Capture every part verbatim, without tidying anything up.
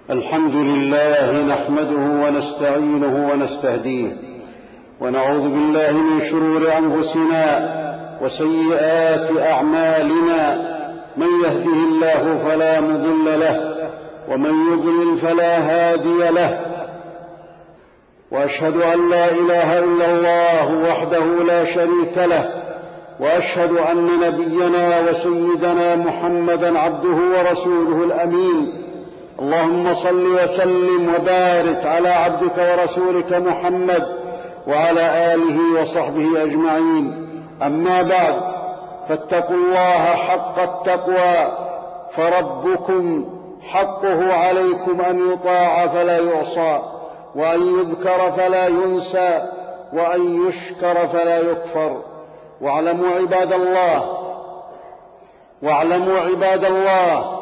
الحمد لله نحمده ونستعينه ونستهديه ونعوذ بالله من شرور أنفسنا وسيئات أعمالنا، من يهده الله فلا مضل له ومن يضلل فلا هادي له، وأشهد أن لا إله إلا الله وحده لا شريك له، وأشهد أن نبينا وسيدنا محمدا عبده ورسوله الأمين. اللهم صل وسلم وبارك على عبدك ورسولك محمد وعلى آله وصحبه أجمعين. أما بعد، فاتقوا الله حق التقوى، فربكم حقه عليكم أن يطاع فلا يعصى، وأن يذكر فلا ينسى، وأن يشكر فلا يكفر. واعلموا عباد الله واعلموا عباد الله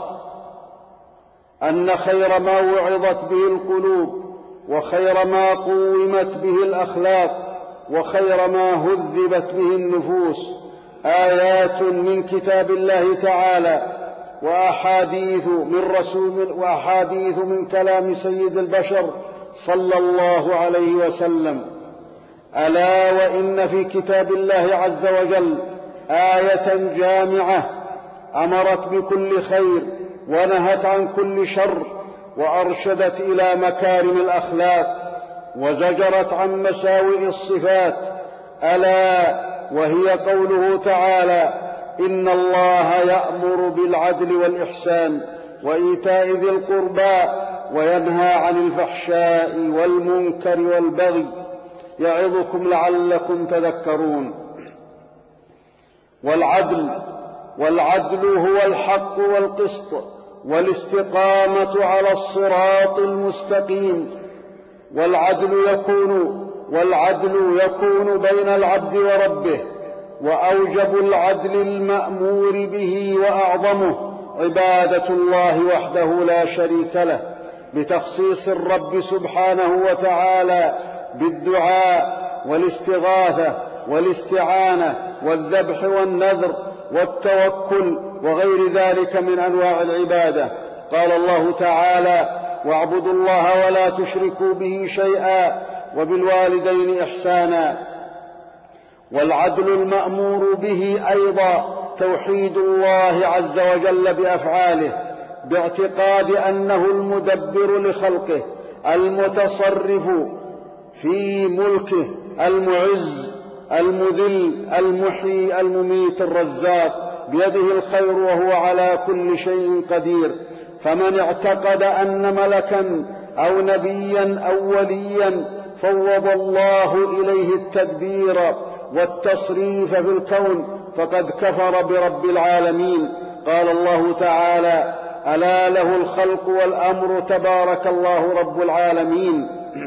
أن خير ما وعظت به القلوب، وخير ما قومت به الأخلاق، وخير ما هذبت به النفوس آيات من كتاب الله تعالى، وأحاديث من رسول وأحاديث من كلام سيد البشر صلى الله عليه وسلم. ألا وإن في كتاب الله عز وجل آية جامعة أمرت بكل خير ونهت عن كل شر، وأرشدت إلى مكارم الأخلاق، وزجرت عن مساوئ الصفات. ألا وهي قوله تعالى: إن الله يأمر بالعدل والإحسان وإيتاء ذي القربى وينهى عن الفحشاء والمنكر والبغي يعظكم لعلكم تذكرون. والعدل والعدل هو الحق والقسط والاستقامة على الصراط المستقيم. والعدل يكون والعدل يكون بين العبد وربه، وأوجب العدل المأمور به وأعظمه عبادة الله وحده لا شريك له، بتخصيص الرب سبحانه وتعالى بالدعاء والاستغاثة والاستعانة والذبح والنذر والتوكل وغير ذلك من أنواع العبادة. قال الله تعالى: واعبدوا الله ولا تشركوا به شيئا وبالوالدين إحسانا. والعدل المأمور به أيضا توحيد الله عز وجل بأفعاله، باعتقاد أنه المدبر لخلقه، المتصرف في ملكه، المعز المذل المحيي المميت الرزاق، بيده الخير وهو على كل شيء قدير. فمن اعتقد أن ملكا أو نبيا أو وليا فوض الله إليه التدبير والتصريف في الكون فقد كفر برب العالمين. قال الله تعالى: ألا له الخلق والأمر تبارك الله رب العالمين.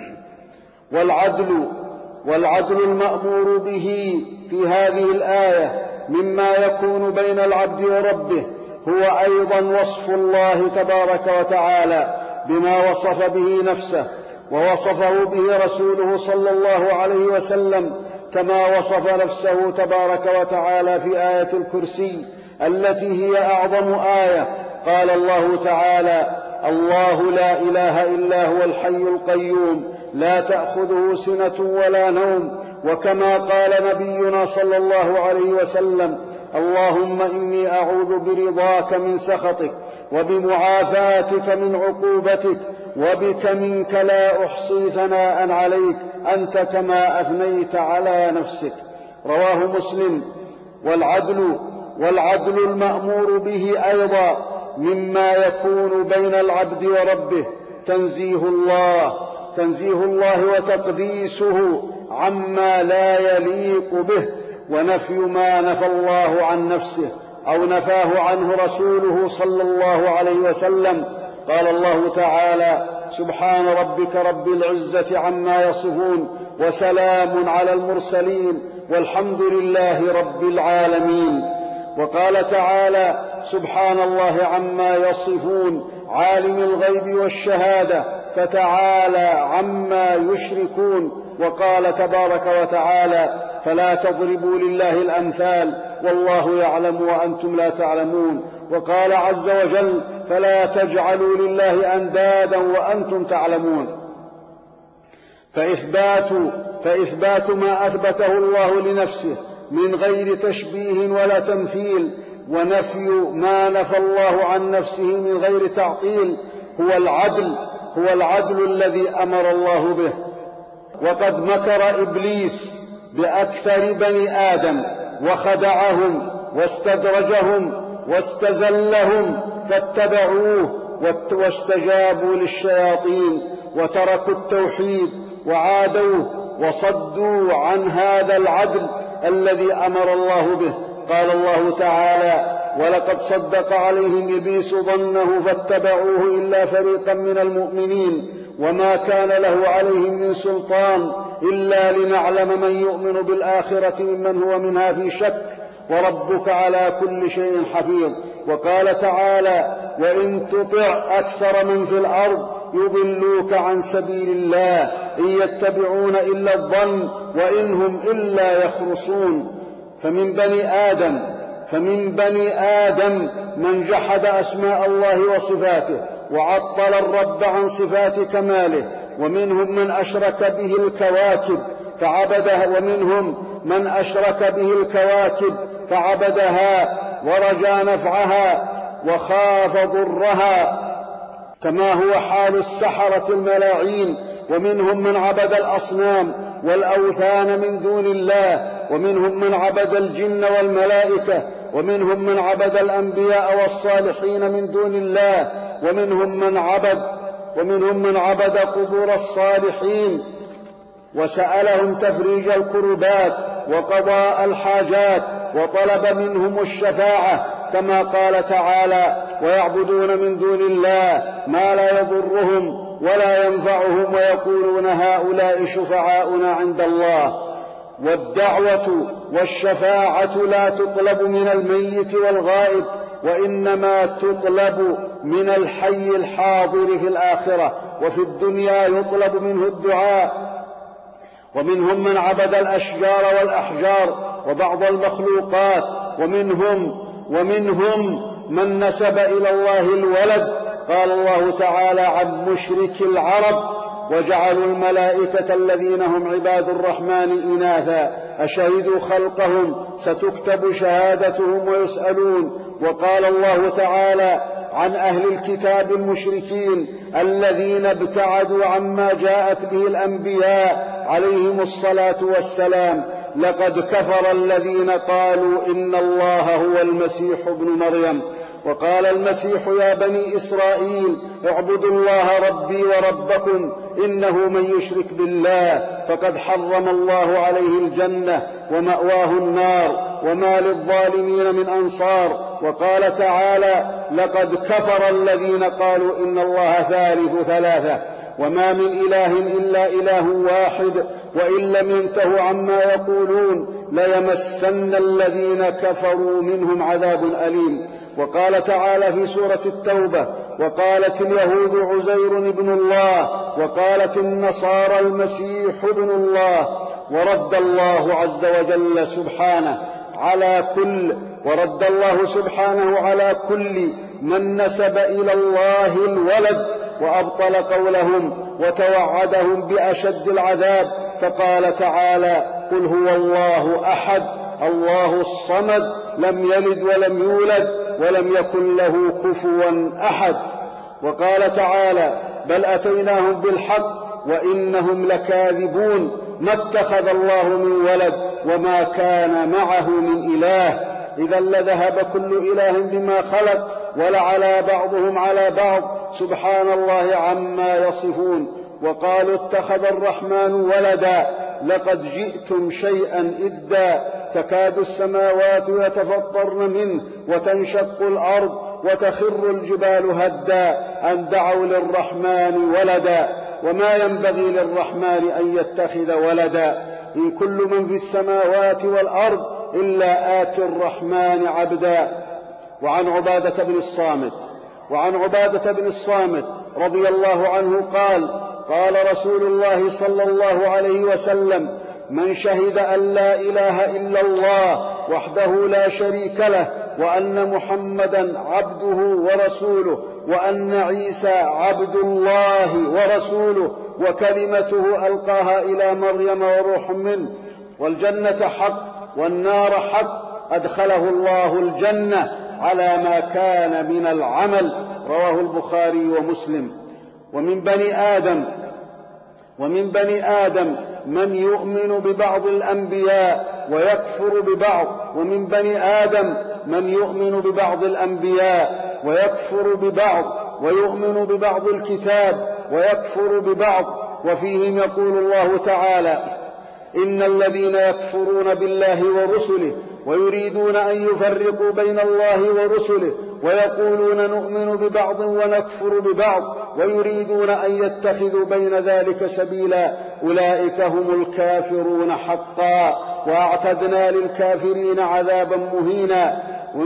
والعدل والعدل المأمور به في هذه الآية مما يكون بين العبد وربه هو أيضا وصف الله تبارك وتعالى بما وصف به نفسه، ووصفه به رسوله صلى الله عليه وسلم، كما وصف نفسه تبارك وتعالى في آية الكرسي التي هي أعظم آية. قال الله تعالى: الله لا إله إلا هو الحي القيوم لا تأخذه سنة ولا نوم. وكما قال نبينا صلى الله عليه وسلم: اللهم إني أعوذ برضاك من سخطك وبمعافاتك من عقوبتك وبك منك لا أحصي ثناء عليك أنت كما أثنيت على نفسك. رواه مسلم. والعدل والعدل المأمور به أيضا مما يكون بين العبد وربه تنزيه الله تنزيه الله وتقديسه عما لا يليق به، ونفي ما نفى الله عن نفسه أو نفاه عنه رسوله صلى الله عليه وسلم. قال الله تعالى: سبحان ربك رب العزة عما يصفون وسلام على المرسلين والحمد لله رب العالمين. وقال تعالى: سبحان الله عما يصفون عالم الغيب والشهادة فتعالى عما يشركون. وقال تبارك وتعالى: فلا تضربوا لله الأمثال والله يعلم وأنتم لا تعلمون. وقال عز وجل: فلا تجعلوا لله أندادا وأنتم تعلمون. فإثبات, فإثبات ما أثبته الله لنفسه من غير تشبيه ولا تمثيل، ونفي ما نفى الله عن نفسه من غير تعطيل هو العدل هو العدل الذي أمر الله به. وقد مكر إبليس بأكثر بني آدم وخدعهم واستدرجهم واستزلهم فاتبعوه واستجابوا للشياطين وتركوا التوحيد وعادوه وصدوا عن هذا العدل الذي أمر الله به. قال الله تعالى: ولقد صدق عليهم إبليس ظنه فاتبعوه إلا فريقا من المؤمنين وما كان له عليهم من سلطان إلا لنعلم من يؤمن بالآخرة ممن هو منها في شك وربك على كل شيء حفيظ. وقال تعالى: وإن تطع أكثر من في الأرض يضلوك عن سبيل الله إن يتبعون إلا الظن وإن هم إلا يخرصون. فمن بني آدم فمن بني آدم من جحد أسماء الله وصفاته وعطل الرب عن صفات كماله، ومنهم من أشرك به الكواكب فعبدها ومنهم من أشرك به الكواكب فعبدها ورجى نفعها وخاف ضرها، كما هو حال السحرة الملاعين. ومنهم من عبد الأصنام والأوثان من دون الله، ومنهم من عبد الجن والملائكة، ومنهم من عبد الأنبياء والصالحين من دون الله، ومنهم من عبد ومنهم من عبد قبور الصالحين وسألهم تفريج الكربات وقضاء الحاجات وطلب منهم الشفاعة، كما قال تعالى: ويعبدون من دون الله ما لا يضرهم ولا ينفعهم ويقولون هؤلاء شفعاؤنا عند الله. والدعوة والشفاعة لا تطلب من الميت والغائب، وإنما تطلب من الحي الحاضر في الآخرة، وفي الدنيا يطلب منه الدعاء. ومنهم من عبد الأشجار والأحجار وبعض المخلوقات، ومنهم ومنهم من نسب إلى الله الولد. قال الله تعالى عن مشرك العرب: وجعلوا الملائكة الذين هم عباد الرحمن إناثا أشهدوا خلقهم ستكتب شهادتهم ويسألون. وقال الله تعالى عن أهل الكتاب المشركين الذين ابتعدوا عما جاءت به الأنبياء عليهم الصلاة والسلام: لقد كفر الذين قالوا إن الله هو المسيح ابن مريم. وقال المسيح: يا بني إسرائيل اعبدوا الله ربي وربكم إنه من يشرك بالله فقد حرم الله عليه الجنة ومأواه النار وما للظالمين من أنصار. وقال تعالى: لقد كفر الذين قالوا إن الله ثالث ثلاثة وما من إله إلا إله واحد وإن لم ينتهوا عما يقولون ليمسن الذين كفروا منهم عذاب أليم. وقال تعالى في سورة التوبة: وقالت اليهود عزير ابن الله وقالت النصارى المسيح ابن الله. ورد الله عز وجل سبحانه على كل ورد الله سبحانه على كل من نسب إلى الله الولد، وأبطل قولهم وتوعدهم بأشد العذاب، فقال تعالى: قل هو الله أحد الله الصمد لم يلد ولم يولد ولم يكن له كفوا أحد. وقال تعالى: بل أتيناهم بالحق وإنهم لكاذبون ما اتخذ الله من ولد وما كان معه من إله إذا لذهب كل إله بما خلق ولعلى بعضهم على بعض سبحان الله عما يصفون. وقالوا: اتخذ الرحمن ولدا لقد جئتم شيئا إدا تكاد السماوات يتفطرن منه وتنشق الأرض وتخر الجبال هدا أن دعوا للرحمن ولدا وما ينبغي للرحمن أن يتخذ ولدا إن كل من في السماوات والأرض إلا آتي الرحمن عبدا. وعن عبادة بن الصامت وعن عبادة بن الصامت رضي الله عنه قال: قال رسول الله صلى الله عليه وسلم: من شهد أن لا إله إلا الله وحده لا شريك له وأن محمدا عبده ورسوله وأن عيسى عبد الله ورسوله وكلمته ألقاها إلى مريم وروح منه، والجنة حق والنار حق، أدخله الله الجنة على ما كان من العمل. رواه البخاري ومسلم. ومن بني آدم ومن بني آدم من يؤمن ببعض الأنبياء ويكفر ببعض، ومن بني آدم من يؤمن ببعض الأنبياء ويكفر ببعض، ويؤمن ببعض الكتاب ويكفر ببعض. وفيهم يقول الله تعالى: إن الذين يكفرون بالله ورسله ويريدون أن يفرقوا بين الله ورسله ويقولون نؤمن ببعض ونكفر ببعض ويريدون أن يتخذوا بين ذلك سبيلا أولئك هم الكافرون حقا وأعتدنا للكافرين عذابا مهينا.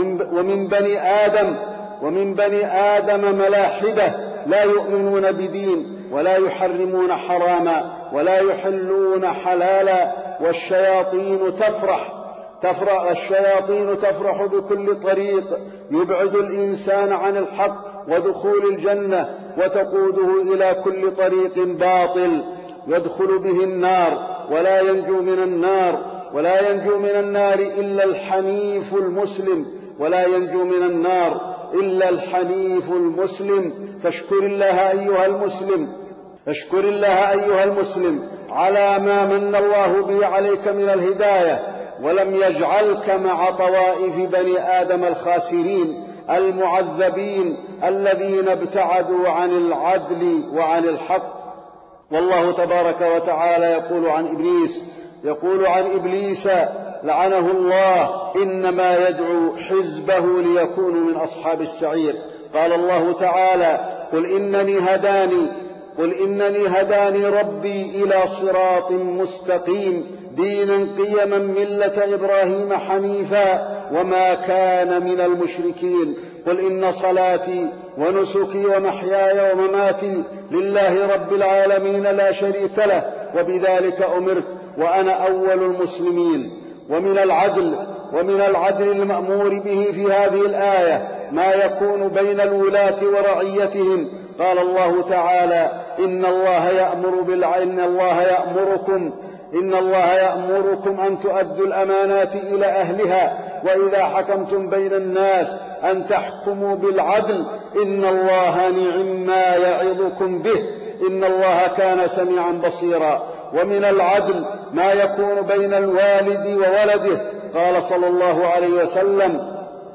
ومن بني آدم ومن بني آدم ملاحدة لا يؤمنون بدين ولا يحرمون حراما ولا يحلون حلالا، والشياطين تفرح تفرح الشياطين تفرح بكل طريق يبعد الإنسان عن الحق ودخول الجنة وتقوده إلى كل طريق باطل يدخل به النار ولا ينجو من النار ولا ينجو من النار إلا الحنيف المسلم ولا ينجو من النار إلا الحنيف المسلم. فاشكر الله أيها المسلم اشكر الله أيها المسلم على ما من الله به عليك من الهداية، ولم يجعلك مع طوائف بني آدم الخاسرين المعذبين الذين ابتعدوا عن العدل وعن الحق. والله تبارك وتعالى يقول عن إبليس يقول عن إبليس لعنه الله: إنما يدعو حزبه ليكونوا من أصحاب السعير. قال الله تعالى: قل إنني هداني قل إنني هداني ربي إلى صراط مستقيم دينا قيما ملة إبراهيم حنيفا وما كان من المشركين. قل إن صلاتي ونسكي ومحياي ومماتي لله رب العالمين لا شريك له وبذلك أمرت وأنا أول المسلمين. ومن العدل ومن العدل المأمور به في هذه الآية ما يكون بين الولاة ورعيتهم. قال الله تعالى: إن الله يأمر بالعدل الله يأمركم إن الله يأمركم أن تؤدوا الأمانات إلى أهلها وإذا حكمتم بين الناس أن تحكموا بالعدل إن الله نعم ما يعظكم به إن الله كان سميعا بصيرا. ومن العدل ما يكون بين الوالد وولده. قال صلى الله عليه وسلم: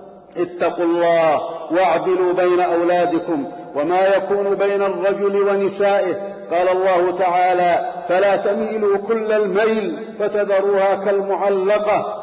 اتقوا الله واعدلوا بين أولادكم. وما يكون بين الرجل ونسائه. قال الله تعالى: فلا تميلوا كل الميل فتذروها كالمعلقة.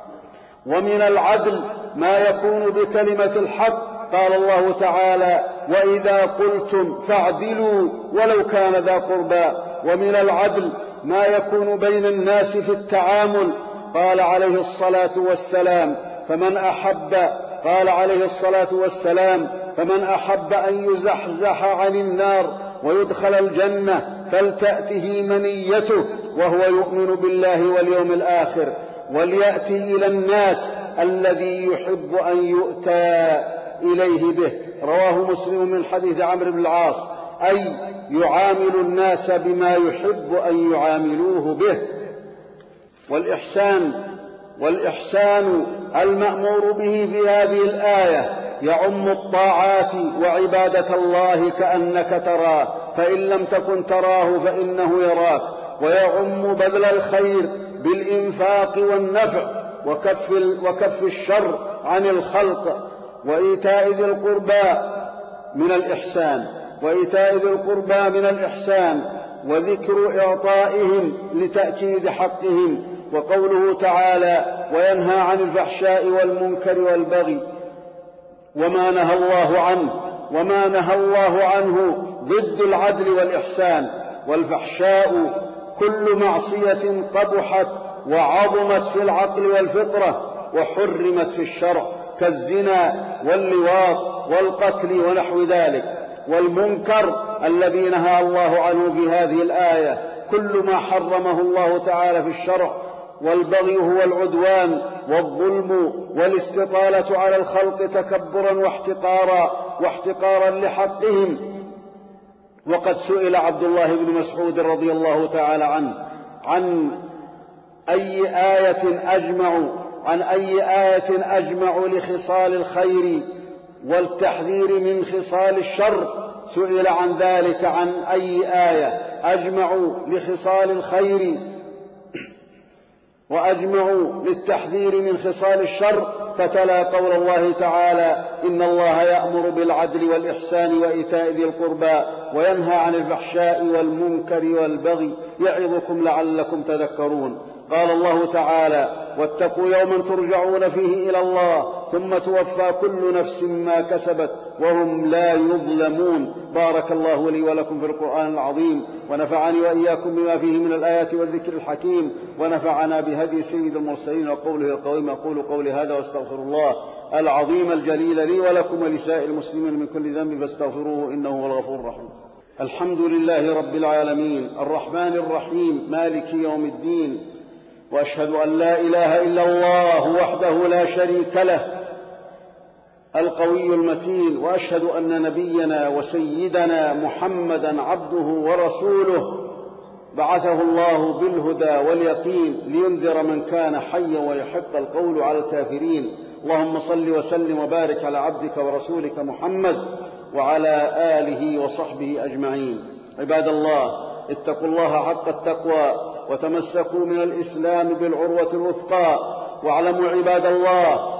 ومن العدل ما يكون بكلمة الحق. قال الله تعالى: وإذا قلتم فاعدلوا ولو كان ذا قربى. ومن العدل ما يكون بين الناس في التعامل. قال عليه الصلاة والسلام: فمن أحب قال عليه الصلاة والسلام فمن أحب أن يزحزح عن النار ويدخل الجنة فلتأته منيته وهو يؤمن بالله واليوم الآخر وليأتي إلى الناس الذي يحب أن يؤتى إليه به. رواه مسلم من حديث عمرو بن العاص، أي يعامل الناس بما يحب أن يعاملوه به. والإحسان والإحسان المأمور به في هذه الآية يعم الطاعات وعبادة الله كأنك تراه فإن لم تكن تراه فإنه يراك، ويعم بذل الخير بالإنفاق والنفع وكف, وكف الشر عن الخلق وإيتاء ذي القربى من الإحسان وإيتاء ذي القربى من الإحسان وذكر إعطائهم لتأكيد حقهم. وقوله تعالى: وينهى عن الفحشاء والمنكر والبغي وما نهى الله عنه وما نهى الله عنه ضد العدل والإحسان. والفحشاء كل معصية قبحت وعظمت في العقل والفطرة وحرمت في الشرع كالزنا واللواط والقتل ونحو ذلك. والمنكر الذي نهى الله عنه في هذه الآية كل ما حرمه الله تعالى في الشرع. والبغي هو العدوان والظلم والاستطالة على الخلق تكبرا واحتقارا واحتقارا لحقهم. وقد سئل عبد الله بن مسعود رضي الله تعالى عنه عن أي آية أجمع عن أي آية أجمع لخصال الخير والتحذير من خصال الشر. سئل عن ذلك عن أي آية أجمع لخصال الخير وأجمع للتحذير من خصال الشر، فتلا قول الله تعالى: إن الله يأمر بالعدل والإحسان وإيتاء ذي القربى وينهى عن الفحشاء والمنكر والبغي يعظكم لعلكم تذكرون. قال الله تعالى: واتقوا يوما ترجعون فيه إلى الله ثم توفى كل نفس ما كسبت وهم لا يظلمون. بارك الله لي ولكم في القرآن العظيم، ونفعني وإياكم بما فيه من الآيات والذكر الحكيم، ونفعنا بهدي سيد المرسلين وقوله القويم. أقول قولي هذا واستغفر الله العظيم الجليل لي ولكم ولسائر المسلمين من كل ذنب فاستغفروه إنه هو الغفور الرحيم. الحمد لله رب العالمين الرحمن الرحيم مالك يوم الدين، وأشهد أن لا إله إلا الله وحده لا شريك له القوي المتين، وأشهد أن نبينا وسيدنا محمدا عبده ورسوله بعثه الله بالهدى واليقين لينذر من كان حيا ويحق القول على الكافرين. اللهم صل وسلم وبارك على عبدك ورسولك محمد وعلى آله وصحبه أجمعين. عباد الله، اتقوا الله حق التقوى وتمسكوا من الإسلام بالعروة الوثقى، واعلموا عباد الله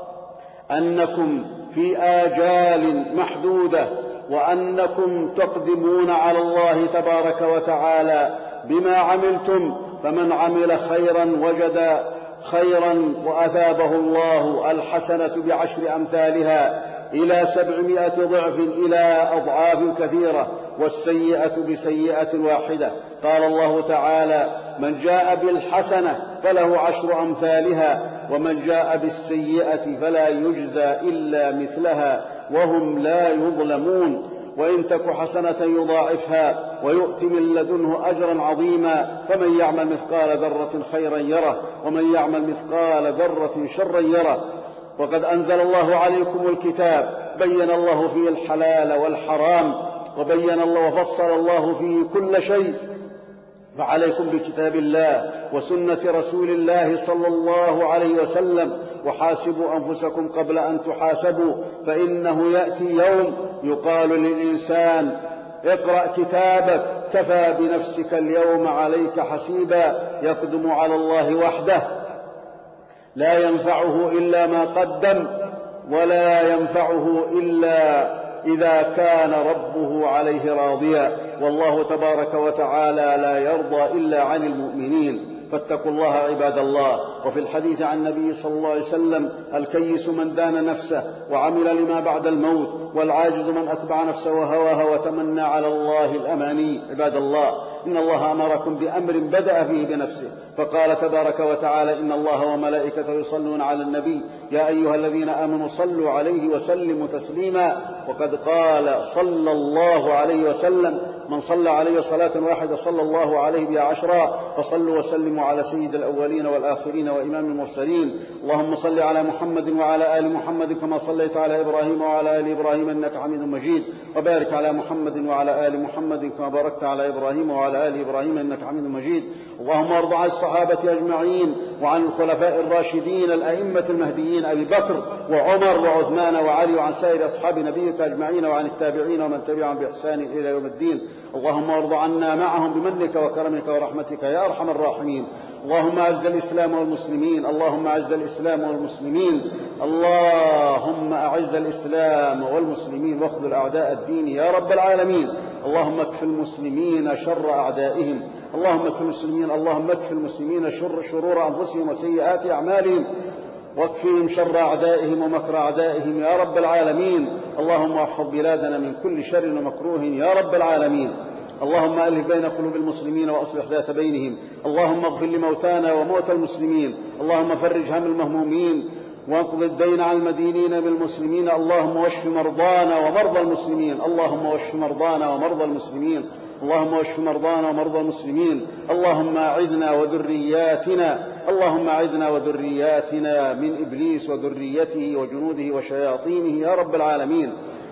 أنكم في آجال محدودة، وأنكم تقدمون على الله تبارك وتعالى بما عملتم، فمن عمل خيرا وجد خيرا وأثابه الله الحسنة بعشر أمثالها إلى سبعمائة ضعف إلى أضعاف كثيرة، والسيئة بسيئة واحدة. قال الله تعالى: من جاء بالحسنة فله عشر أمثالها ومن جاء بالسيئة فلا يجزى إلا مثلها وهم لا يظلمون. وإن تك حسنة يضاعفها ويؤت من لدنه أجرا عظيما. فمن يعمل مثقال ذرة خيرا يره ومن يعمل مثقال ذرة شرا يره. وقد أنزل الله عليكم الكتاب، بين الله فيه الحلال والحرام، وبين الله وفصل الله فيه كل شيء، فعليكم بكتاب الله وسنة رسول الله صلى الله عليه وسلم، وحاسبوا أنفسكم قبل أن تحاسبوا، فإنه يأتي يوم يقال للإنسان: اقرأ كتابك كفى بنفسك اليوم عليك حسيبا. يقدم على الله وحده، لا ينفعه إلا ما قدم، ولا ينفعه إلا إذا كان ربه عليه راضيا. والله تبارك وتعالى لا يرضى إلا عن المؤمنين، فاتقوا الله عباد الله. وفي الحديث عن النبي صلى الله عليه وسلم: الكيس من دان نفسه وعمل لما بعد الموت، والعاجز من أتبع نفسه وهواها وتمنى على الله الأماني. عباد الله، إن الله أمركم بأمر بدأ فيه بنفسه، فقال تبارك وتعالى: إن الله وملائكته يصلون على النبي يا أيها الذين آمنوا صلوا عليه وسلموا تسليما. وقد قال صلى الله عليه وسلم: من صلى عليه صلاة واحدة صلى الله عليه بها عشرا. فصلوا وسلموا على سيد الأولين والآخرين وإمام المرسلين. اللهم صل على محمد وعلى آل محمد كما صليت على إبراهيم وعلى آل إبراهيم إنك حميد مجيد، وبارك على محمد وعلى آل محمد كما باركت على إبراهيم وعلى آل إبراهيم إنك حميد مجيد. اللهم ارض عن الصحابة أجمعين وعن الخلفاء الراشدين الأئمة المهديين أبي بكر وعمر وعثمان وعلي، وعن سائر أصحاب نبيك أجمعين، وعن التابعين ومن تبعهم بإحسان إلى يوم الدين. اللهم ارض عنا معهم بمنك وكرمك ورحمتك يا أرحم الراحمين. اللهم أعز الإسلام والمسلمين، اللهم أعز الإسلام والمسلمين، اللهم أعز الإسلام والمسلمين واخذل أعداء الدين يا رب العالمين. اللهم اكف المسلمين شر أعدائهم، اللهم اكف المسلمين اللهم اكف المسلمين شر شرور أنفسهم وسيئات أعمالهم، واكفهم شر أعدائهم ومكر أعدائهم يا رب العالمين. اللهم احفظ بلادنا من كل شر ومكروه يا رب العالمين. اللهم ألف بين قلوب المسلمين وأصلح ذات بينهم. اللهم اغفر لموتانا وموتى المسلمين. اللهم فرج هم المهمومين واقض الدين عن المدينين بالمسلمين. اللهم واشف مرضانا ومرضى المسلمين. اللهم واشف مرضانا ومرضى المسلمين. اللهم واشف مرضانا ومرضى المسلمين. اللهم أعذنا وذرياتنا اللهم أعذنا وذرياتنا من إبليس وذريته وجنوده وشياطينه يا رب العالمين.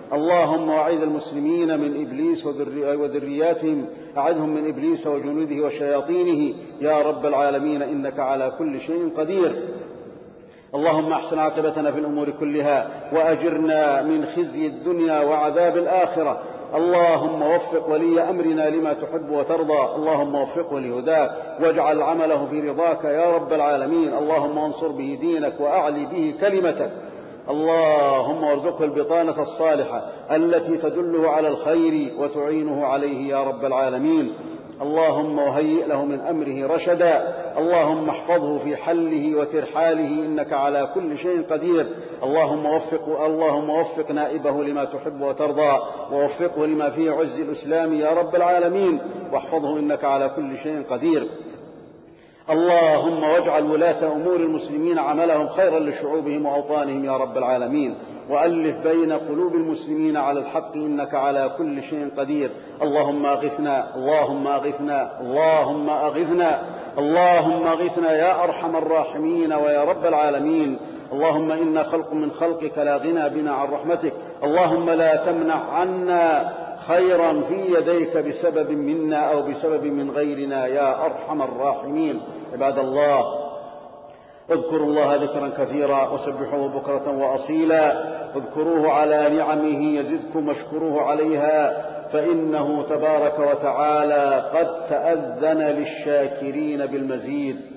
اللهم أعذ المسلمين من إبليس وذرياتهم، أعذهم من إبليس وجنوده وشياطينه يا رب العالمين، إنك على كل شيء قدير. اللهم احسن عاقبتنا في الأمور كلها وأجرنا من خزي الدنيا وعذاب الآخرة. اللهم وفق ولي أمرنا لما تحب وترضى، اللهم وفقه لهداك واجعل عمله في رضاك يا رب العالمين. اللهم انصر به دينك وأعلي به كلمتك. اللهم وارزقه البطانة الصالحة التي تدله على الخير وتعينه عليه يا رب العالمين. اللهم وهيئ له من أمره رشدا. اللهم احفظه في حله وترحاله، إنك على كل شيء قدير. اللهم وفق اللهم وفق نائبه لما تحب وترضى، ووفقه لما فيه عز الإسلام يا رب العالمين، واحفظه إنك على كل شيء قدير. اللهم واجعل ولاة أمور المسلمين عملهم خيرا لشعوبهم وأوطانهم يا رب العالمين، وألف بين قلوب المسلمين على الحق، إنك على كل شيء قدير. اللهم أغثنا اللهم أغثنا اللهم أغثنا اللهم أغثنا يا أرحم الراحمين ويا رب العالمين. اللهم إنا خلق من خلقك لا غنى بنا عن رحمتك. اللهم لا تمنع عنا خيرا في يديك بسبب منا أو بسبب من غيرنا يا أرحم الراحمين. عباد الله، اذكروا الله ذكرا كثيرا وسبحوه بكرة وأصيلا. اذكروه على نعمه يزدكم واشكروه عليها، فإنه تبارك وتعالى قد تأذن للشاكرين بالمزيد.